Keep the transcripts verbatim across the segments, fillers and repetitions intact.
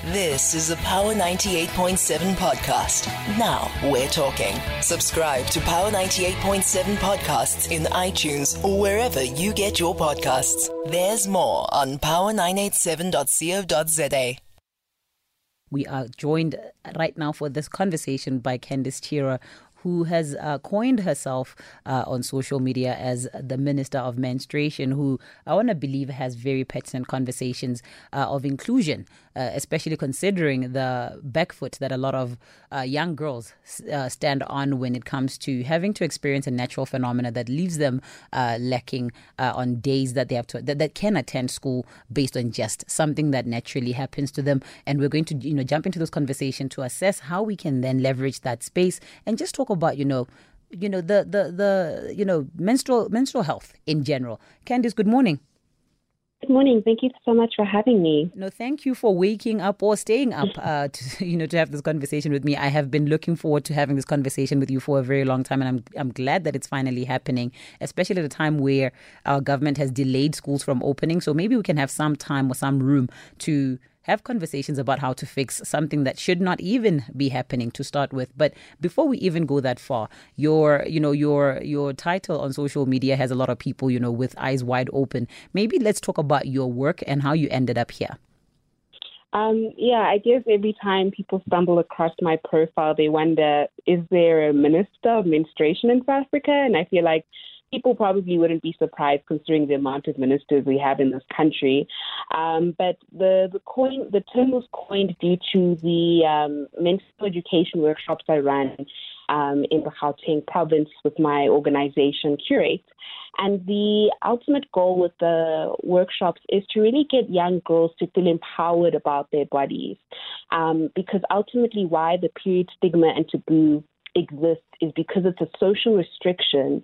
This is a Power ninety-eight point seven podcast. Now we're talking. Subscribe to Power ninety-eight point seven podcasts in iTunes or wherever you get your podcasts. There's more on power nine eight seven dot co dot za. We are joined right now for this conversation by Candice Chira, who has uh, coined herself uh, on social media as the Minister of Menstruation, who I want to believe has very pertinent conversations uh, of inclusion, uh, especially considering the back foot that a lot of uh, young girls uh, stand on when it comes to having to experience a natural phenomena that leaves them uh, lacking uh, on days that they have to that, that can attend school based on just something that naturally happens to them. And we're going to you know jump into this conversation to assess how we can then leverage that space and just talk about, you know, you know, the, the, the, you know, menstrual, menstrual health in general. Candice, good morning. Good morning. Thank you so much for having me. No, thank you for waking up or staying up, uh, to, you know, to have this conversation with me. I have been looking forward to having this conversation with you for a very long time, and I'm I'm glad that it's finally happening, especially at a time where our government has delayed schools from opening. So maybe we can have some time or some room to have conversations about how to fix something that should not even be happening to start with. But before we even go that far, your, you know, your your title on social media has a lot of people, you know, with eyes wide open. Maybe let's talk about your work and how you ended up here. Um, yeah, I guess every time people stumble across my profile, they wonder, is there a Minister of Menstruation in South Africa? And I feel like people probably wouldn't be surprised considering the amount of ministers we have in this country. Um, but the the, coin, the term was coined due to the um, menstrual education workshops I run um, in the Gauteng province with my organization, Curate. And the ultimate goal with the workshops is to really get young girls to feel empowered about their bodies. Um, because ultimately why the period stigma and taboo exists is because it's a social restriction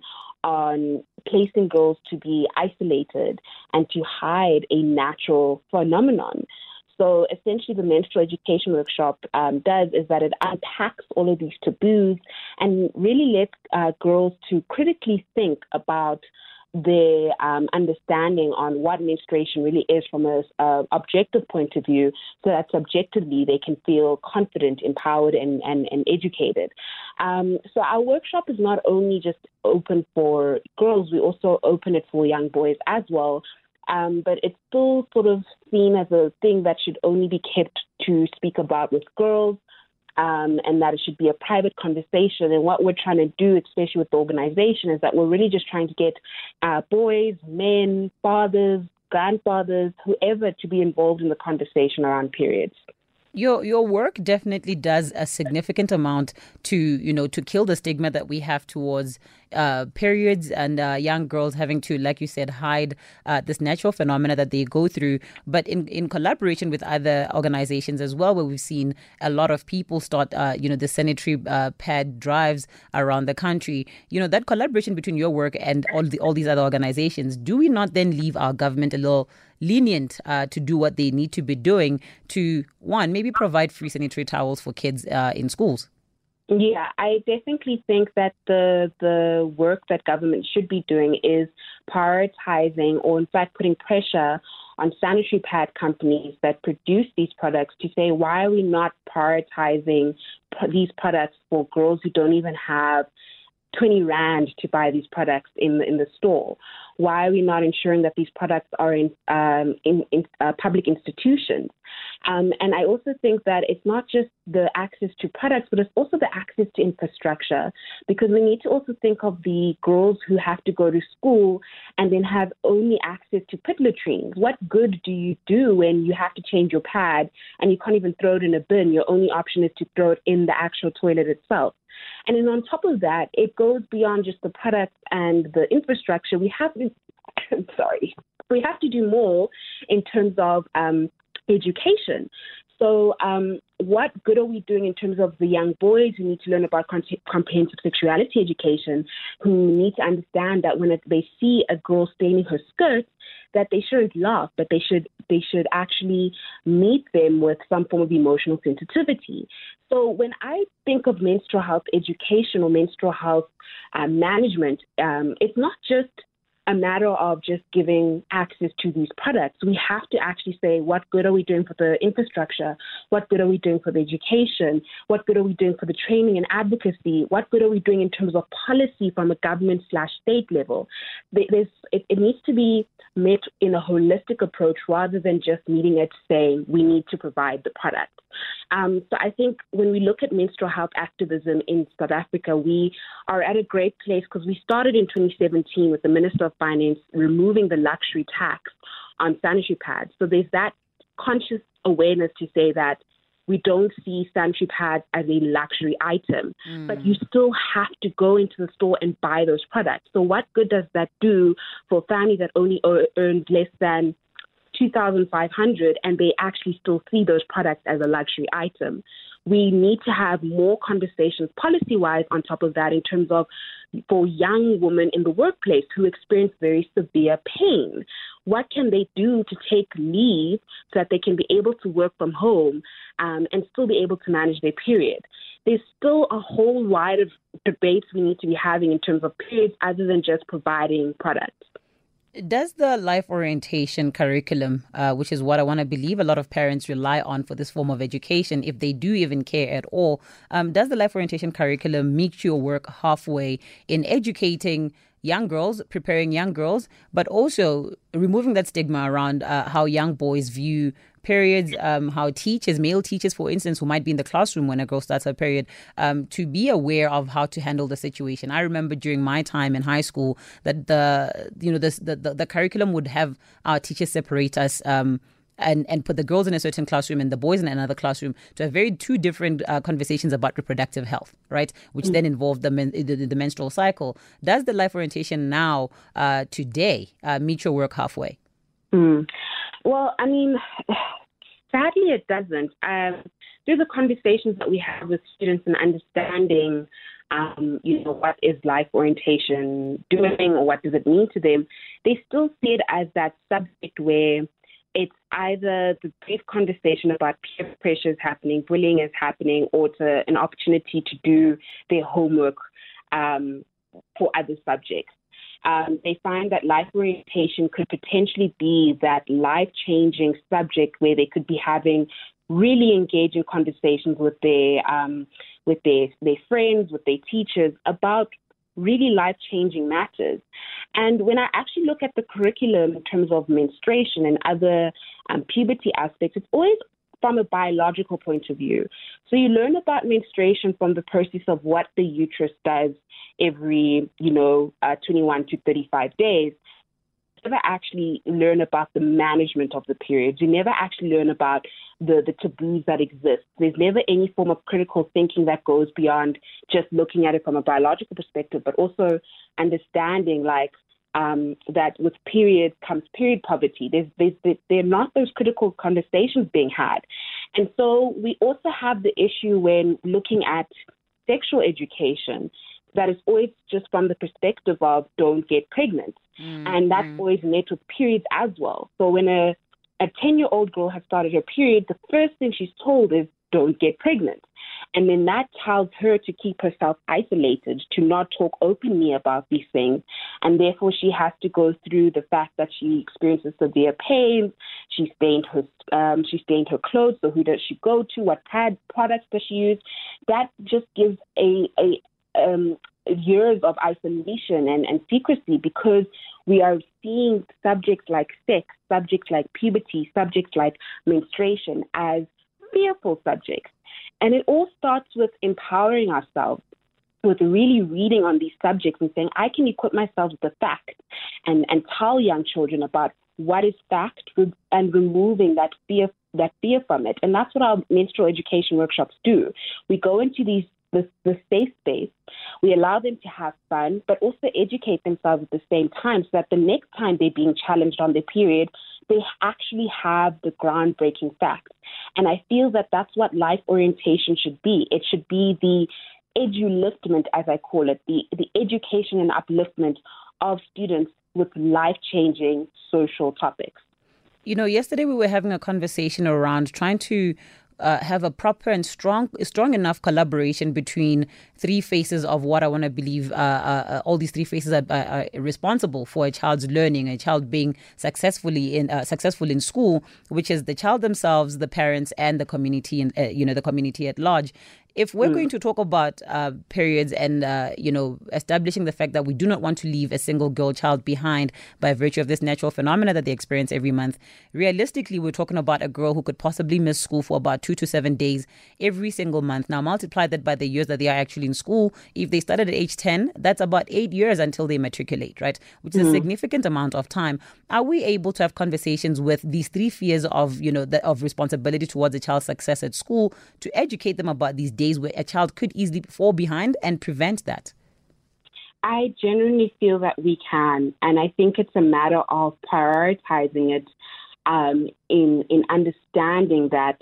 on placing girls to be isolated and to hide a natural phenomenon. So essentially the menstrual education workshop um, does is that it unpacks all of these taboos and really lets uh, girls to critically think about their um, understanding on what menstruation really is from a uh, objective point of view, so that subjectively they can feel confident, empowered, and, and, and educated. Um, so our workshop is not only just open for girls, we also open it for young boys as well. Um, but it's still sort of seen as a thing that should only be kept to speak about with girls. Um, and that it should be a private conversation. And what we're trying to do, especially with the organization, is that we're really just trying to get uh, boys, men, fathers, grandfathers, whoever to be involved in the conversation around periods. Your your work definitely does a significant amount to, you know, to kill the stigma that we have towards uh, periods and uh, young girls having to, like you said, hide uh, this natural phenomena that they go through. But in, in collaboration with other organizations as well, where we've seen a lot of people start, uh, you know, the sanitary uh, pad drives around the country, you know, that collaboration between your work and all the all these other organizations, do we not then leave our government a little lenient uh, to do what they need to be doing to, one, maybe provide free sanitary towels for kids uh, in schools? Yeah, I definitely think that the the work that government should be doing is prioritizing, or in fact putting pressure on sanitary pad companies that produce these products to say, why are we not prioritizing these products for girls who don't even have twenty rand to buy these products in the, in the store? Why are we not ensuring that these products are in um, in, in uh, public institutions? Um, and I also think that it's not just the access to products, but it's also the access to infrastructure, because we need to also think of the girls who have to go to school and then have only access to pit latrines. What good do you do when you have to change your pad and you can't even throw it in a bin? Your only option is to throw it in the actual toilet itself. And then on top of that, it goes beyond just the products and the infrastructure. We have to, sorry, we have to do more in terms of um, education. So um, what good are we doing in terms of the young boys who need to learn about comprehensive sexuality education, who need to understand that when they see a girl staining her skirt, that they shouldn't laugh, but they should they should actually meet them with some form of emotional sensitivity. So when I think of menstrual health education or menstrual health uh, management, um, it's not just a matter of just giving access to these products. We have to actually say, what good are we doing for the infrastructure? What good are we doing for the education? What good are we doing for the training and advocacy? What good are we doing in terms of policy from a government slash state level? There's, it, it needs to be met in a holistic approach rather than just meeting it saying we need to provide the product. Um, so I think when we look at menstrual health activism in South Africa, we are at a great place because we started in twenty seventeen with the Minister of Finance removing the luxury tax on sanitary pads. So there's that conscious awareness to say that we don't see sanitary pads as a luxury item, mm. but you still have to go into the store and buy those products. So what good does that do for a family that only earns less than two thousand five hundred dollars and they actually still see those products as a luxury item? We need to have more conversations policy-wise on top of that in terms of for young women in the workplace who experience very severe pain. What can they do to take leave so that they can be able to work from home um, and still be able to manage their period? There's still a whole wide of debates we need to be having in terms of periods other than just providing products. Does the life orientation curriculum, uh, which is what I want to believe a lot of parents rely on for this form of education, if they do even care at all, um, does the life orientation curriculum meet your work halfway in educating young girls, preparing young girls, but also removing that stigma around uh, how young boys view periods, um, how teachers, male teachers, for instance, who might be in the classroom when a girl starts her period, um, to be aware of how to handle the situation. I remember during my time in high school that the, you know, this, the, the, the curriculum would have our teachers separate us, um, and, and put the girls in a certain classroom and the boys in another classroom to have very two different uh, conversations about reproductive health, right? Which mm. then involved the, men, the the menstrual cycle. Does the life orientation now, uh, today, uh, meet your work halfway? Mm. Well, I mean, sadly it doesn't. Um, through the conversations that we have with students and understanding, um, you know, what is life orientation doing or what does it mean to them, they still see it as that subject where it's either the brief conversation about peer pressure is happening, bullying is happening, or it's a, an opportunity to do their homework um, for other subjects. Um, they find that life orientation could potentially be that life-changing subject where they could be having really engaging conversations with their um, with their, their friends, with their teachers about really life-changing matters. And when I actually look at the curriculum in terms of menstruation and other um, puberty aspects, it's always from a biological point of view. So you learn about menstruation from the process of what the uterus does every, you know, uh, twenty-one to thirty-five days. You never actually learn about the management of the periods. You never actually learn about the, the taboos that exist. There's never any form of critical thinking that goes beyond just looking at it from a biological perspective, but also understanding like um, that with period comes period poverty. There's, there's, there are not those critical conversations being had. And so we also have the issue when looking at sexual education that is always just from the perspective of don't get pregnant. Mm, and that's mm. always met with periods as well. So when a a ten-year-old girl has started her period, the first thing she's told is don't get pregnant. And then that tells her to keep herself isolated, to not talk openly about these things. And therefore, she has to go through the fact that she experiences severe pain. She stained her, um, she stained her clothes. So who does she go to? What pad products does she use? That just gives a, a um, years of isolation and, and secrecy because we are seeing subjects like sex, subjects like puberty, subjects like menstruation as fearful subjects. And it all starts with empowering ourselves, with really reading on these subjects and saying, I can equip myself with the facts and, and tell young children about what is fact and removing that fear that fear from it. And that's what our menstrual education workshops do. We go into these the, the safe space. We allow them to have fun, but also educate themselves at the same time so that the next time they're being challenged on their period, they actually have the groundbreaking facts. And I feel that that's what life orientation should be. It should be the eduliftment, as I call it, the, the education and upliftment of students with life-changing social topics. You know, yesterday we were having a conversation around trying to uh, have a proper and strong strong enough collaboration between three phases of what I want to believe uh, uh, all these three phases are, are, are responsible for a child's learning, a child being successfully in uh, successful in school, which is the child themselves, the parents, and the community, and uh, you know the community at large. If we're mm. going to talk about uh, periods and, uh, you know, establishing the fact that we do not want to leave a single girl child behind by virtue of this natural phenomena that they experience every month, realistically, we're talking about a girl who could possibly miss school for about two to seven days every single month. Now, multiply that by the years that they are actually in school. If they started at age ten, that's about eight years until they matriculate, right? Which is mm. a significant amount of time. Are we able to have conversations with these three fears of, you know, the, of responsibility towards a child's success at school to educate them about these days where a child could easily fall behind and prevent that? I genuinely feel that we can, and I think it's a matter of prioritizing it um, in in understanding that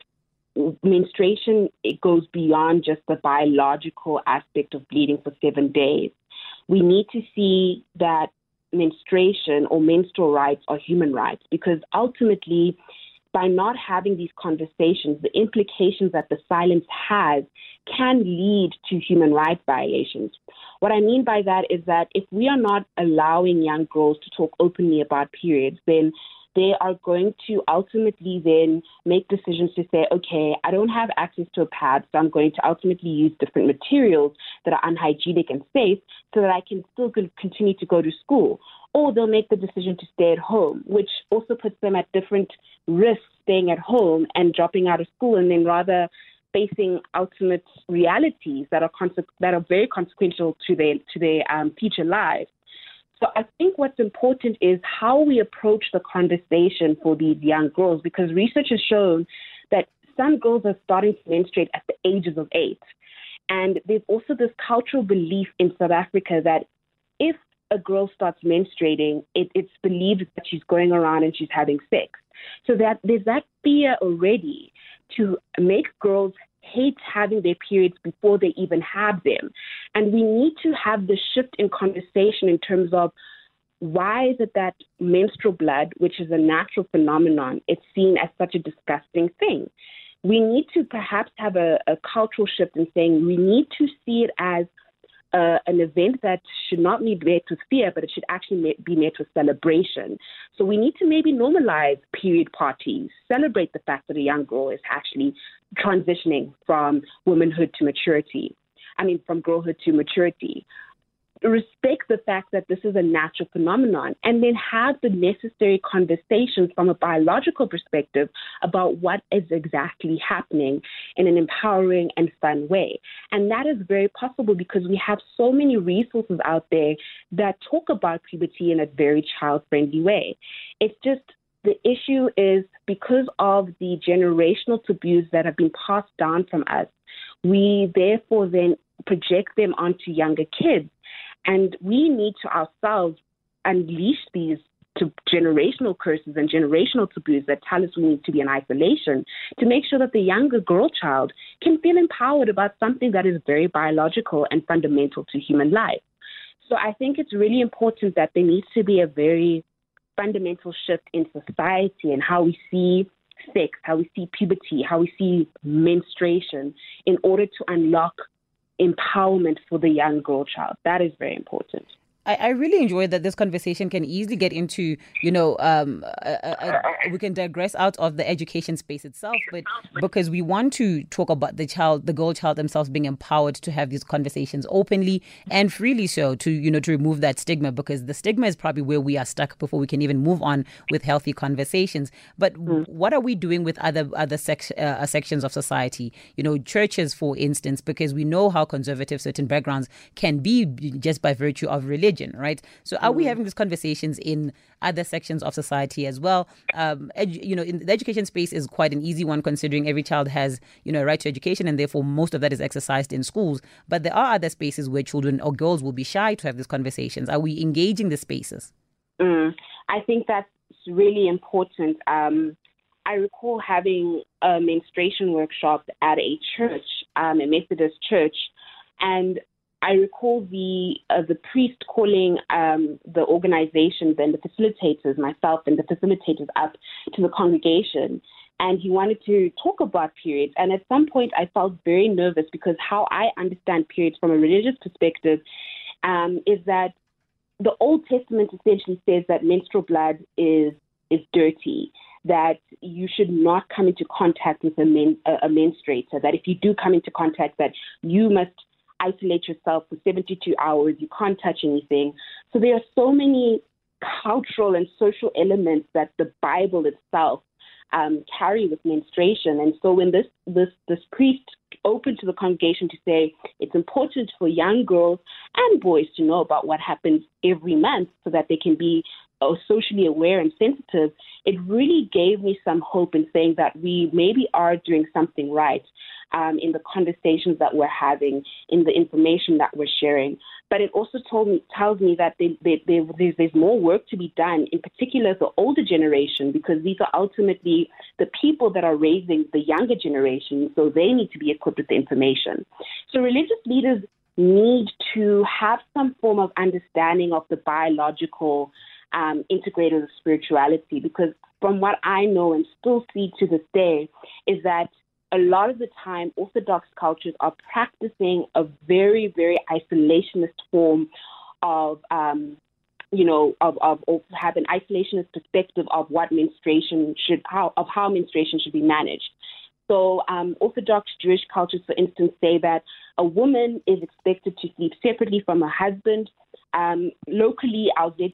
menstruation, it goes beyond just the biological aspect of bleeding for seven days. We need to see that menstruation or menstrual rights are human rights, because ultimately, by not having these conversations, the implications that the silence has can lead to human rights violations. What I mean by that is that if we are not allowing young girls to talk openly about periods, then they are going to ultimately then make decisions to say, okay, I don't have access to a pad, so I'm going to ultimately use different materials that are unhygienic and safe so that I can still continue to go to school. Or they'll make the decision to stay at home, which also puts them at different risks staying at home and dropping out of school, and then rather facing ultimate realities that are conse- that are very consequential to their to their um, future lives. So I think what's important is how we approach the conversation for these young girls, because research has shown that some girls are starting to menstruate at the ages of eight. And there's also this cultural belief in South Africa that if a girl starts menstruating, it, it's believed that she's going around and she's having sex. So that there's that fear already to make girls hate having their periods before they even have them. And we need to have the shift in conversation in terms of why is it that menstrual blood, which is a natural phenomenon, it's seen as such a disgusting thing. We need to perhaps have a, a cultural shift in saying we need to see it as Uh, an event that should not be met with fear, but it should actually be met with celebration. So we need to maybe normalize period parties, celebrate the fact that a young girl is actually transitioning from womanhood to maturity. I mean, from girlhood to maturity. Respect the fact that this is a natural phenomenon, and then have the necessary conversations from a biological perspective about what is exactly happening in an empowering and fun way. And that is very possible because we have so many resources out there that talk about puberty in a very child-friendly way. It's just the issue is because of the generational taboos that have been passed down from us, we therefore then project them onto younger kids. And we need to ourselves unleash these to generational curses and generational taboos that tell us we need to be in isolation to make sure that the younger girl child can feel empowered about something that is very biological and fundamental to human life. So I think it's really important that there needs to be a very fundamental shift in society and how we see sex, how we see puberty, how we see menstruation in order to unlock empowerment for the young girl child. That is very important. I, I really enjoy that this conversation can easily get into, you know, um, a, a, a, we can digress out of the education space itself, but because we want to talk about the child, the girl child themselves being empowered to have these conversations openly and freely so to, you know, to remove that stigma, because the stigma is probably where we are stuck before we can even move on with healthy conversations. But mm. what are we doing with other other sec- uh, sections of society, you know, churches, for instance, because we know how conservative certain backgrounds can be just by virtue of religion, right? So are mm. we having these conversations in other sections of society as well? Um, edu- you know, in the education space is quite an easy one, considering every child has, you know, a right to education, and therefore most of that is exercised in schools. But there are other spaces where children or girls will be shy to have these conversations. Are we engaging the spaces? Mm. I think that's really important. Um, I recall having a menstruation workshop at a church, um, a Methodist church, and I recall the uh, the priest calling um, the organizations and the facilitators, myself and the facilitators, up to the congregation and he wanted to talk about periods. And at some point, I felt very nervous because how I understand periods from a religious perspective um, is that the Old Testament essentially says that menstrual blood is is dirty, that you should not come into contact with a, men, a, a menstruator, that if you do come into contact, that you must isolate yourself for seventy-two hours, you can't touch anything. So there are so many cultural and social elements that the Bible itself um, carry with menstruation. And so when this, this, this priest opened to the congregation to say it's important for young girls and boys to know about what happens every month so that they can be uh, socially aware and sensitive, it really gave me some hope in saying that we maybe are doing something right um, in the conversations that we're having, in the information that we're sharing. But it also told me, tells me that they, they, they, there's, there's more work to be done, in particular the older generation, because these are ultimately the people that are raising the younger generation, so they need to be equipped with the information. So religious leaders need to have some form of understanding of the biological um, integrated of spirituality, because from what I know and still see to this day is that a lot of the time, Orthodox cultures are practicing a very, very isolationist form of, um, you know, of, of, of have an isolationist perspective of what menstruation should, how, of how menstruation should be managed. So um, Orthodox Jewish cultures, for instance, say that a woman is expected to sleep separately from her husband. Um, locally, our Z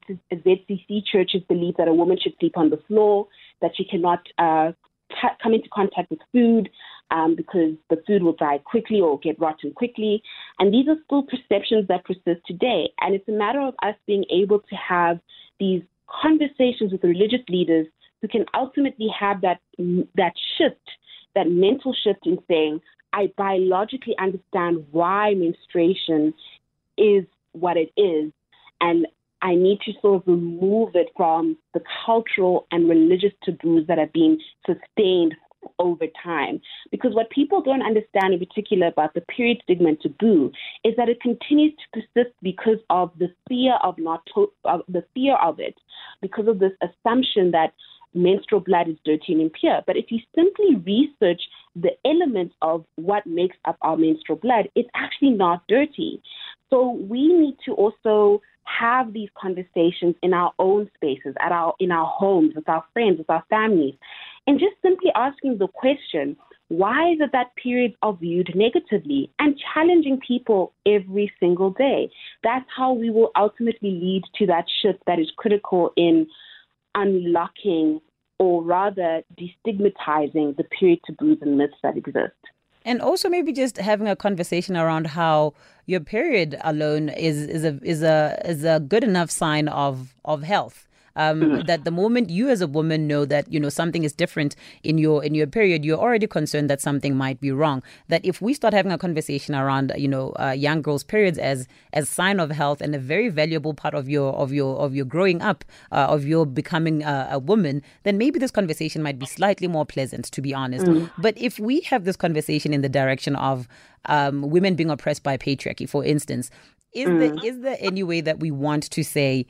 C C churches believe that a woman should sleep on the floor, that she cannot uh, t- come into contact with food um, because the food will die quickly or get rotten quickly. And these are still perceptions that persist today. And it's a matter of us being able to have these conversations with religious leaders who can ultimately have that that shift, that mental shift in saying, I biologically understand why menstruation is what it is, and I need to sort of remove it from the cultural and religious taboos that have been sustained over time. Because what people don't understand in particular about the period stigma and taboo is that it continues to persist because of the fear of not to- of the fear of it, because of this assumption that menstrual blood is dirty and impure. But if you simply research the elements of what makes up our menstrual blood, it's actually not dirty. So we need to also have these conversations in our own spaces, at our in our homes, with our friends, with our families, and just simply asking the question, why is it that periods are viewed negatively, and challenging people every single day? That's how we will ultimately lead to that shift that is critical in unlocking, or rather destigmatizing, the period taboos and myths that exist. And also maybe just having a conversation around how your period alone is is a is a is a good enough sign of of health. Um, mm-hmm. That the moment you as a woman know that, you know, something is different in your in your period, you're already concerned that something might be wrong. That if we start having a conversation around, you know, uh, young girls' periods as as sign of health and a very valuable part of your of your of your growing up, uh, of your becoming a, a woman, then maybe this conversation might be slightly more pleasant, to be honest. Mm-hmm. But if we have this conversation in the direction of um, women being oppressed by patriarchy, for instance, is mm-hmm. there is there any way that we want to say,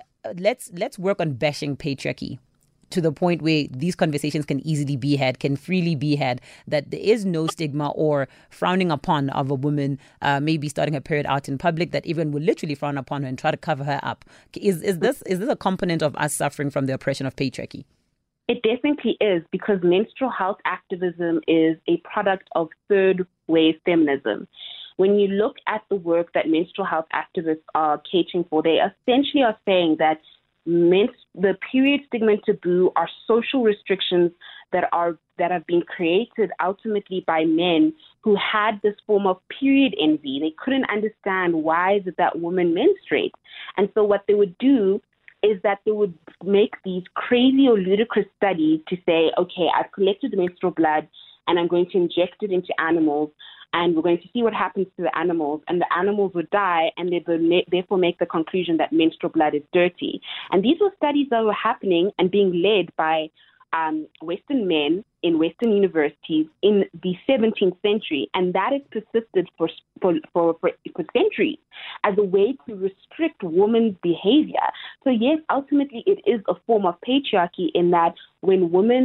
Let's let's work on bashing patriarchy to the point where these conversations can easily be had, can freely be had, that there is no stigma or frowning upon of a woman uh, maybe starting her period out in public, that even will literally frown upon her and try to cover her up. Is is this is this a component of us suffering from the oppression of patriarchy? It definitely is, because menstrual health activism is a product of third wave feminism. When you look at the work that menstrual health activists are catering for, they essentially are saying that men- the period stigma and taboo are social restrictions that are that have been created ultimately by men who had this form of period envy. They couldn't understand why is it that women menstruate. And so what they would do is that they would make these crazy or ludicrous studies to say, okay, I've collected the menstrual blood and I'm going to inject it into animals, and we're going to see what happens to the animals, and the animals would die, and they would therefore make the conclusion that menstrual blood is dirty. And these were studies that were happening and being led by um, Western men in Western universities in the seventeenth century, and that has persisted for for, for, for, for centuries as a way to restrict women's behavior. So yes, ultimately it is a form of patriarchy in that when women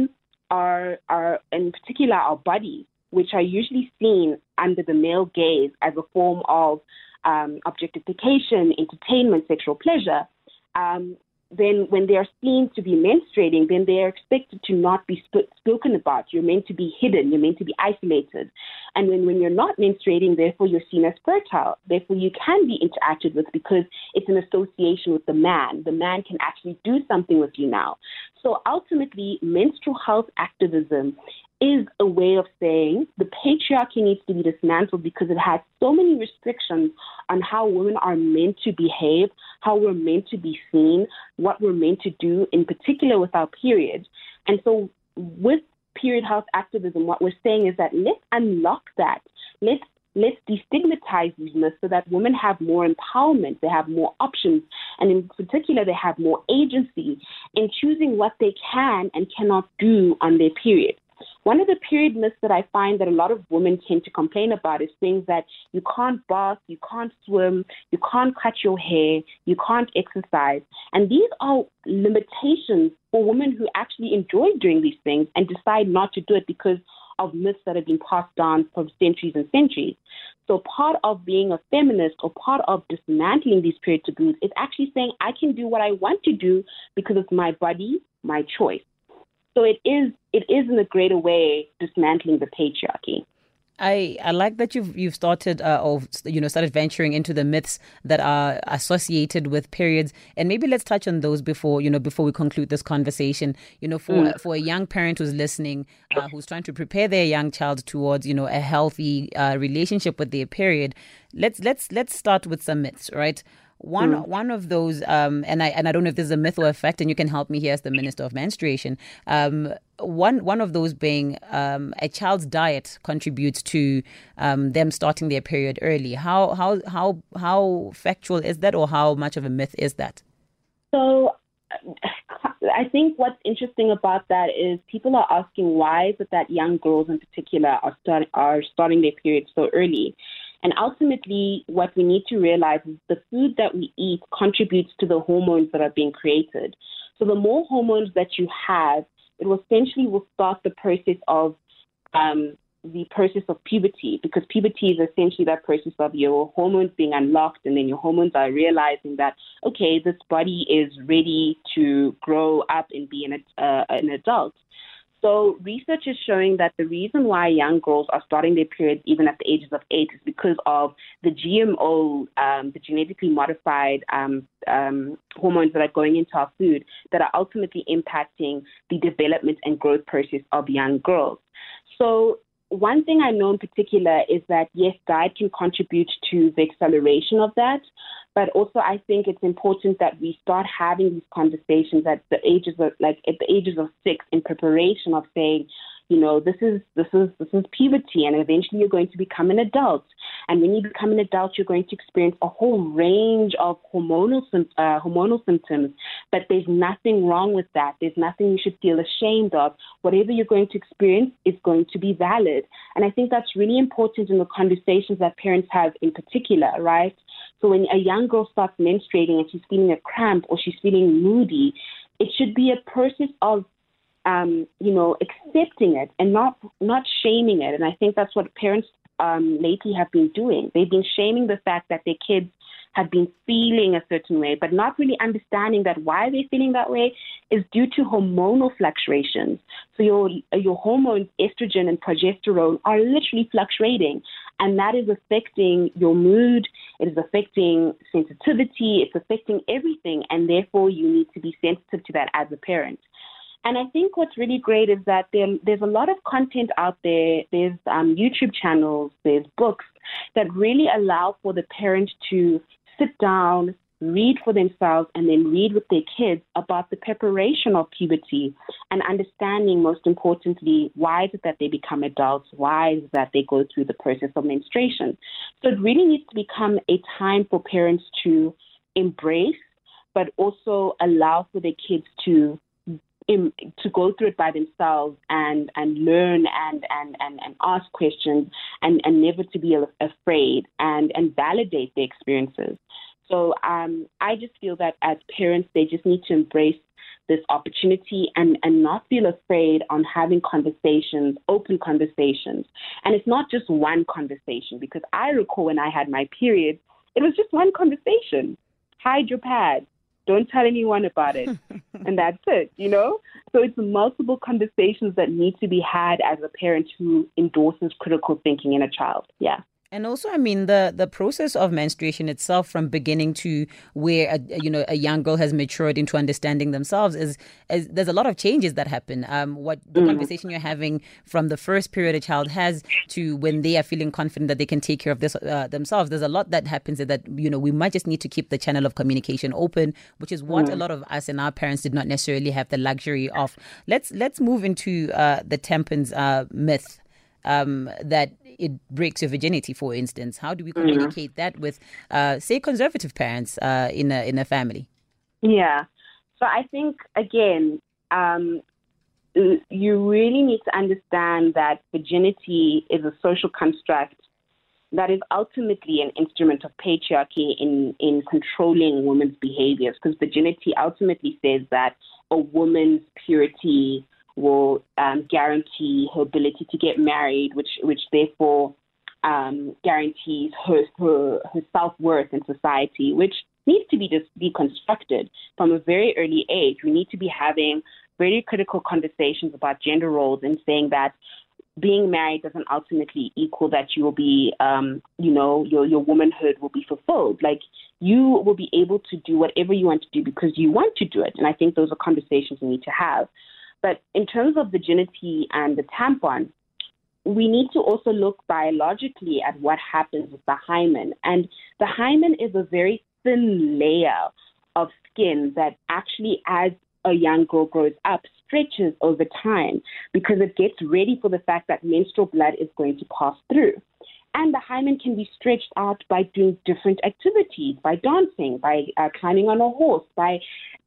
are, are in particular our bodies, which are usually seen under the male gaze as a form of um, objectification, entertainment, sexual pleasure, um, then when they are seen to be menstruating, then they are expected to not be sp- spoken about. You're meant to be hidden. You're meant to be isolated. And when, when you're not menstruating, therefore you're seen as fertile. Therefore you can be interacted with because it's an association with the man. The man can actually do something with you now. So ultimately, menstrual health activism is a way of saying the patriarchy needs to be dismantled because it has so many restrictions on how women are meant to behave, how we're meant to be seen, what we're meant to do, in particular with our periods. And so with period health activism, what we're saying is that let's unlock that. Let's Let's destigmatize these myths so that women have more empowerment, they have more options, and in particular, they have more agency in choosing what they can and cannot do on their period. One of the period myths that I find that a lot of women tend to complain about is things that you can't bath, you can't swim, you can't cut your hair, you can't exercise. And these are limitations for women who actually enjoy doing these things and decide not to do it because of myths that have been passed down for centuries and centuries. So part of being a feminist or part of dismantling these period taboos is actually saying I can do what I want to do because it's my body, my choice. So it is it is in a greater way dismantling the patriarchy. I, I like that you've you've started uh, or you know started venturing into the myths that are associated with periods, and maybe let's touch on those before you know before we conclude this conversation. You know, for mm. for a young parent who's listening, uh, who's trying to prepare their young child towards you know a healthy uh, relationship with their period. Let's let's let's start with some myths, right? One mm. one of those, um, and I and I don't know if this is a myth or a fact, and you can help me here as the Minister of Menstruation. Um, one one of those being um, a child's diet contributes to um, them starting their period early. How how how how factual is that, or how much of a myth is that? So, I think what's interesting about that is people are asking why is it that young girls in particular are start, are starting their period so early. And ultimately, what we need to realize is the food that we eat contributes to the hormones that are being created. So the more hormones that you have, it will essentially will start the process of um, the process of puberty, because puberty is essentially that process of your hormones being unlocked, and then your hormones are realizing that, okay, this body is ready to grow up and be an, uh, an adult. So research is showing that the reason why young girls are starting their periods even at the ages of eight is because of the G M O, um, the genetically modified um, um, hormones that are going into our food that are ultimately impacting the development and growth process of young girls. So one thing I know in particular is that, yes, diet can contribute to the acceleration of that. But also, I think it's important that we start having these conversations at the ages of, like, at the ages of six, in preparation of saying, you know, this is this is this is puberty, and eventually you're going to become an adult. And when you become an adult, you're going to experience a whole range of hormonal uh, hormonal symptoms. But there's nothing wrong with that. There's nothing you should feel ashamed of. Whatever you're going to experience is going to be valid. And I think that's really important in the conversations that parents have in particular, right? So when a young girl starts menstruating and she's feeling a cramp or she's feeling moody, it should be a process of, um, you know, accepting it and not not shaming it. And I think that's what parents um, lately have been doing. They've been shaming the fact that their kids have been feeling a certain way, but not really understanding that why they're feeling that way is due to hormonal fluctuations. So your your hormones, estrogen and progesterone, are literally fluctuating, and that is affecting your mood, it is affecting sensitivity, it's affecting everything, and therefore you need to be sensitive to that as a parent. And I think what's really great is that there, there's a lot of content out there. There's um, YouTube channels, there's books that really allow for the parent to sit down, read for themselves, and then read with their kids about the preparation of puberty and understanding, most importantly, why is it that they become adults? Why is it that they go through the process of menstruation? So it really needs to become a time for parents to embrace, but also allow for their kids to In, to go through it by themselves and, and learn and, and, and, and ask questions and, and never to be afraid and, and validate their experiences. So um, I just feel that as parents, they just need to embrace this opportunity and, and not feel afraid on having conversations, open conversations. And it's not just one conversation, because I recall when I had my period, it was just one conversation. Hide your pad. Don't tell anyone about it. And that's it, you know? So it's multiple conversations that need to be had as a parent who endorses critical thinking in a child. Yeah. And also, I mean, the, the process of menstruation itself, from beginning to where a, you know a young girl has matured into understanding themselves, is, is there's a lot of changes that happen. Um, what the mm. conversation you're having from the first period a child has to when they are feeling confident that they can take care of this uh, themselves, there's a lot that happens that you know we might just need to keep the channel of communication open, which is what mm. a lot of us and our parents did not necessarily have the luxury of. Let's let's move into uh, the tampons uh, myth. Um, that it breaks your virginity, for instance. How do we communicate mm-hmm. that with, uh, say, conservative parents uh, in a in a family? Yeah. So I think, again, um, you really need to understand that virginity is a social construct that is ultimately an instrument of patriarchy in, in controlling women's behaviors, because virginity ultimately says that a woman's purity will um, guarantee her ability to get married, which which therefore um, guarantees her, her her self-worth in society, which needs to be just deconstructed from a very early age. We need to be having very critical conversations about gender roles and saying that being married doesn't ultimately equal that you will be, um, you know, your your womanhood will be fulfilled. Like, you will be able to do whatever you want to do because you want to do it. And I think those are conversations we need to have. But in terms of virginity and the tampon, we need to also look biologically at what happens with the hymen. And the hymen is a very thin layer of skin that actually, as a young girl grows up, stretches over time because it gets ready for the fact that menstrual blood is going to pass through. And the hymen can be stretched out by doing different activities, by dancing, by uh, climbing on a horse, by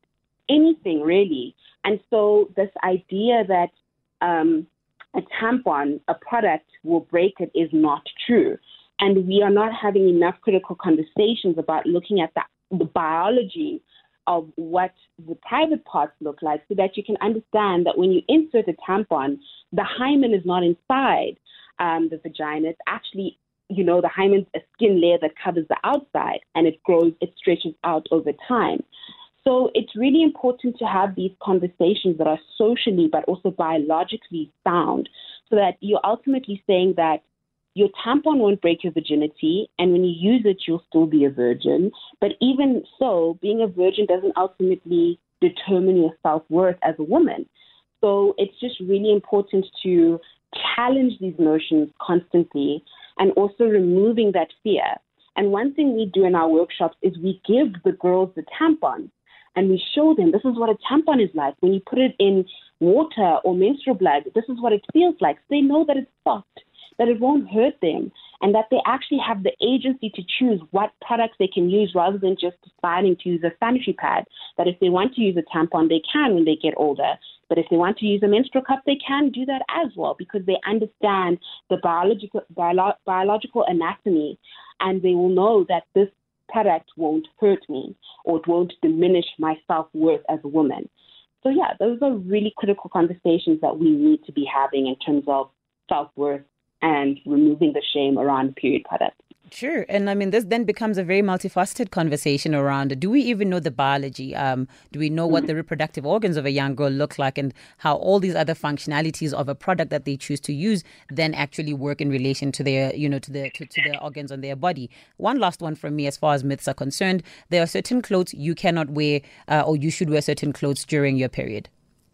anything really. And so this idea that um, a tampon, a product, will break it is not true. And we are not having enough critical conversations about looking at the, the biology of what the private parts look like so that you can understand that when you insert a tampon, the hymen is not inside um, the vagina. It's actually, you know, the hymen's a skin layer that covers the outside, and it grows, it stretches out over time. So it's really important to have these conversations that are socially but also biologically sound so that you're ultimately saying that your tampon won't break your virginity, and when you use it, you'll still be a virgin. But even so, being a virgin doesn't ultimately determine your self-worth as a woman. So it's just really important to challenge these notions constantly and also removing that fear. And one thing we do in our workshops is we give the girls the tampon. And we show them this is what a tampon is like. When you put it in water or menstrual blood, this is what it feels like. So they know that it's soft, that it won't hurt them, and that they actually have the agency to choose what products they can use rather than just deciding to use a sanitary pad. That if they want to use a tampon, they can when they get older. But if they want to use a menstrual cup, they can do that as well because they understand the biological, bio- biological anatomy, and they will know that this product won't hurt me or it won't diminish my self-worth as a woman. So yeah, those are really critical conversations that we need to be having in terms of self-worth and removing the shame around period products. Sure. And I mean, this then becomes a very multifaceted conversation around, do we even know the biology? Um, do we know what the reproductive organs of a young girl look like and how all these other functionalities of a product that they choose to use then actually work in relation to their, you know, to the to, to their organs on their body? One last one from me as far as myths are concerned. There are certain clothes you cannot wear uh, or you should wear certain clothes during your period.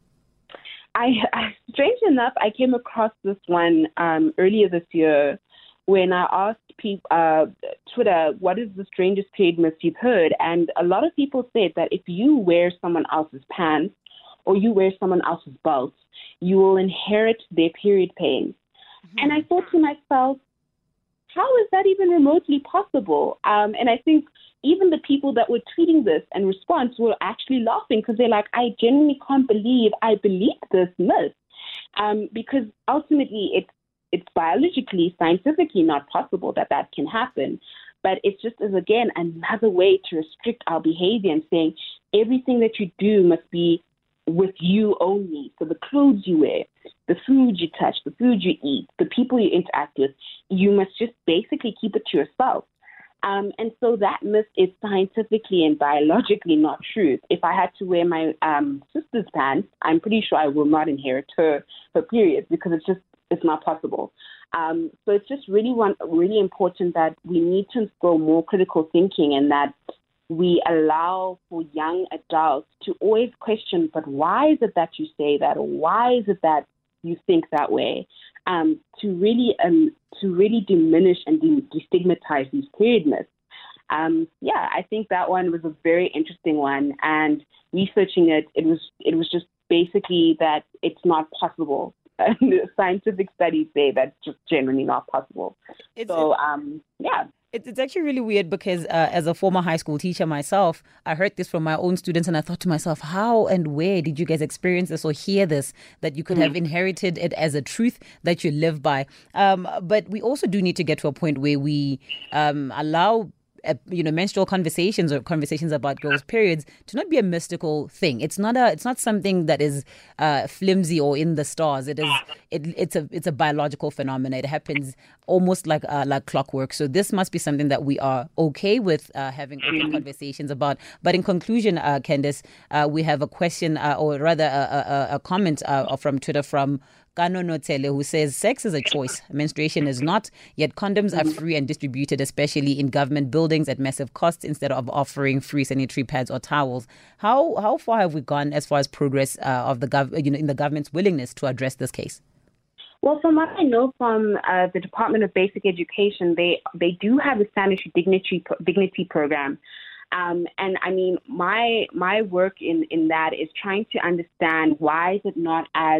I, I strange enough, I came across this one um, earlier this year when I asked people, uh, Twitter, what is the strangest period myth you've heard? And a lot of people said that if you wear someone else's pants or you wear someone else's belt, you will inherit their period pains. Mm-hmm. And I thought to myself, how is that even remotely possible? Um, and I think even the people that were tweeting this in response were actually laughing because they're like, I genuinely can't believe I believe this myth. Um, because ultimately it's It's biologically, scientifically not possible that that can happen. But it's just as, again, another way to restrict our behavior and saying everything that you do must be with you only. So the clothes you wear, the food you touch, the food you eat, the people you interact with, you must just basically keep it to yourself. Um, and so that myth is scientifically and biologically not true. If I had to wear my um, sister's pants, I'm pretty sure I will not inherit her, her period, because it's just it's not possible. Um, so it's just really one, really important that we need to instill more critical thinking, and that we allow for young adults to always question, but why is it that you say that, or why is it that you think that way? Um, to really um, to really diminish and de- destigmatize these period myths. Um, yeah, I think that one was a very interesting one, and researching it, it was it was just basically that it's not possible. Scientific studies say that's just generally not possible. It's, so, um, yeah. It's actually really weird because uh, as a former high school teacher myself, I heard this from my own students, and I thought to myself, how and where did you guys experience this or hear this, that you could mm. have inherited it as a truth that you live by? Um, but we also do need to get to a point where we um, allow Uh, you know, menstrual conversations or conversations about girls' periods to not be a mystical thing. It's not a. It's not something that is uh, flimsy or in the stars. It is. It, it's a. It's a biological phenomenon. It happens almost like uh, like clockwork. So this must be something that we are okay with uh, having open conversations about. But in conclusion, uh, Candice, uh, we have a question, uh, or rather, a, a, a comment uh, from Twitter from Kano Notele, who says sex is a choice. Menstruation is not, yet condoms are free and distributed, especially in government buildings at massive costs, instead of offering free sanitary pads or towels. How how far have we gone as far as progress uh, of the gov- you know, in the government's willingness to address this case? Well, from what I know from uh, the Department of Basic Education, they they do have a sanitary dignity dignity program. Um, and I mean, my my work in, in that is trying to understand why is it not as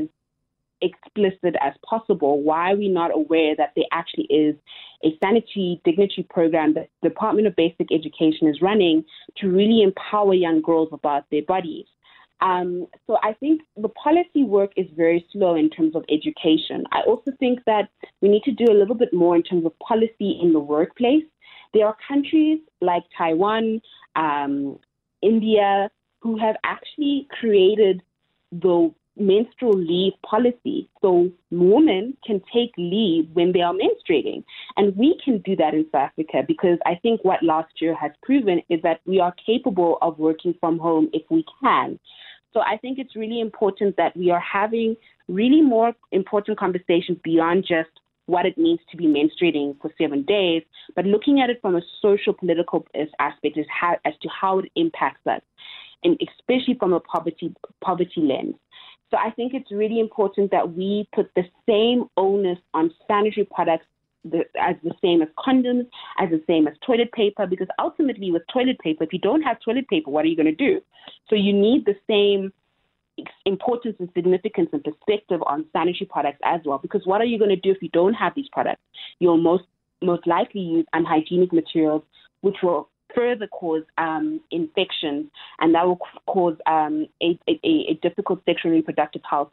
explicit as possible? Why are we not aware that there actually is a sanitary dignity program that the Department of Basic Education is running to really empower young girls about their bodies? Um, so I think the policy work is very slow in terms of education. I also think that we need to do a little bit more in terms of policy in the workplace. There are countries like Taiwan, um, India, who have actually created the menstrual leave policy. So women can take leave when they are menstruating. And we can do that in South Africa, because I think what last year has proven is that we are capable of working from home if we can. So I think it's really important that we are having really more important conversations beyond just what it means to be menstruating for seven days, but looking at it from a social political aspect as, how, as to how it impacts us, and especially from a poverty poverty lens. So I think it's really important that we put the same onus on sanitary products the, as the same as condoms, as the same as toilet paper, because ultimately with toilet paper, if you don't have toilet paper, what are you going to do? So you need the same importance and significance and perspective on sanitary products as well, because what are you going to do if you don't have these products? You'll most, most likely use unhygienic materials, which will further cause um, infections, and that will cause um, a, a, a difficult sexual and reproductive health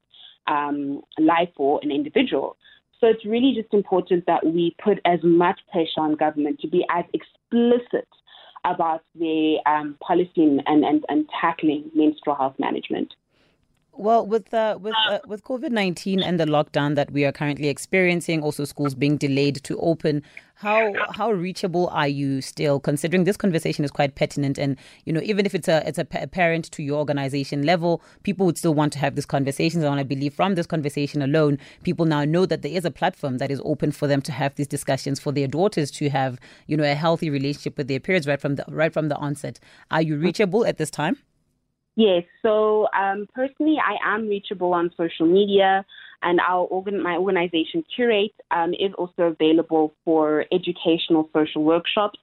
um, life for an individual. So it's really just important that we put as much pressure on government to be as explicit about their um, policy and, and, and tackling menstrual health management. Well, with uh, with uh, with COVID nineteen and the lockdown that we are currently experiencing, also schools being delayed to open, how how reachable are you still? Considering this conversation is quite pertinent, and you know, even if it's a it's a parent to your organization level, people would still want to have these conversations. And I believe from this conversation alone, people now know that there is a platform that is open for them to have these discussions, for their daughters to have, you know, a healthy relationship with their parents right from the right from the onset. Are you reachable at this time? Yes. So um, personally, I am reachable on social media, and our organ- my organization, Curate, um, is also available for educational social workshops.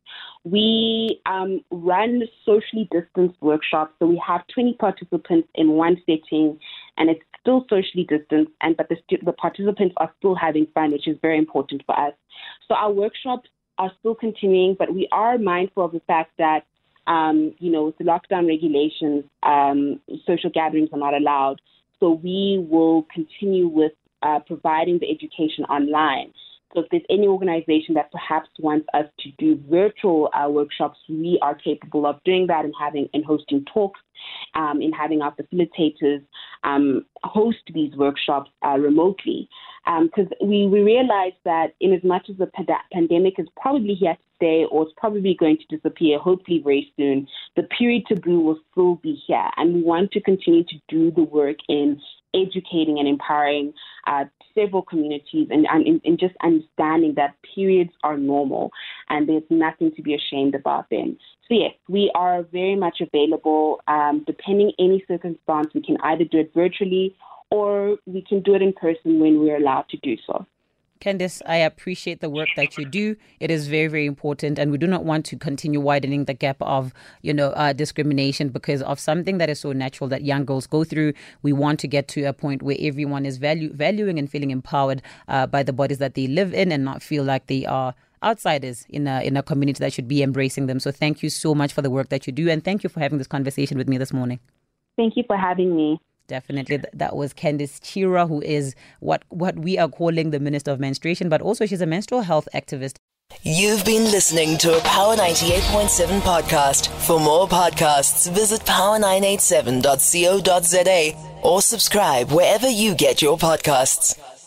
We um, run socially distanced workshops, so we have twenty participants in one setting, and it's still socially distanced, and but the, stu- the participants are still having fun, which is very important for us. So our workshops are still continuing, but we are mindful of the fact that Um, you know, with the lockdown regulations, um, social gatherings are not allowed. So we will continue with uh, providing the education online. So if there's any organization that perhaps wants us to do virtual uh, workshops, we are capable of doing that and having and hosting talks, um, and having our facilitators um, host these workshops uh, remotely. Because um, we, we realize that in as much as the pand- pandemic is probably here to stay, or it's probably going to disappear, hopefully very soon, the period taboo will still be here. And we want to continue to do the work in educating and empowering uh, several communities and, and, and just understanding that periods are normal and there's nothing to be ashamed about them. So yes, we are very much available. Um, depending any circumstance, we can either do it virtually or we can do it in person when we're allowed to do so. Candice, I appreciate the work that you do. It is very, very important, and we do not want to continue widening the gap of, you know, uh, discrimination because of something that is so natural that young girls go through. We want to get to a point where everyone is value, valuing and feeling empowered uh, by the bodies that they live in and not feel like they are outsiders in a in a community that should be embracing them. So thank you so much for the work that you do, and thank you for having this conversation with me this morning. Thank you for having me. Definitely. That was Candice Chira, who is what, what we are calling the Minister of Menstruation, but also she's a menstrual health activist. You've been listening to a Power ninety-eight point seven podcast. For more podcasts, visit power nine eight seven dot co dot za or subscribe wherever you get your podcasts.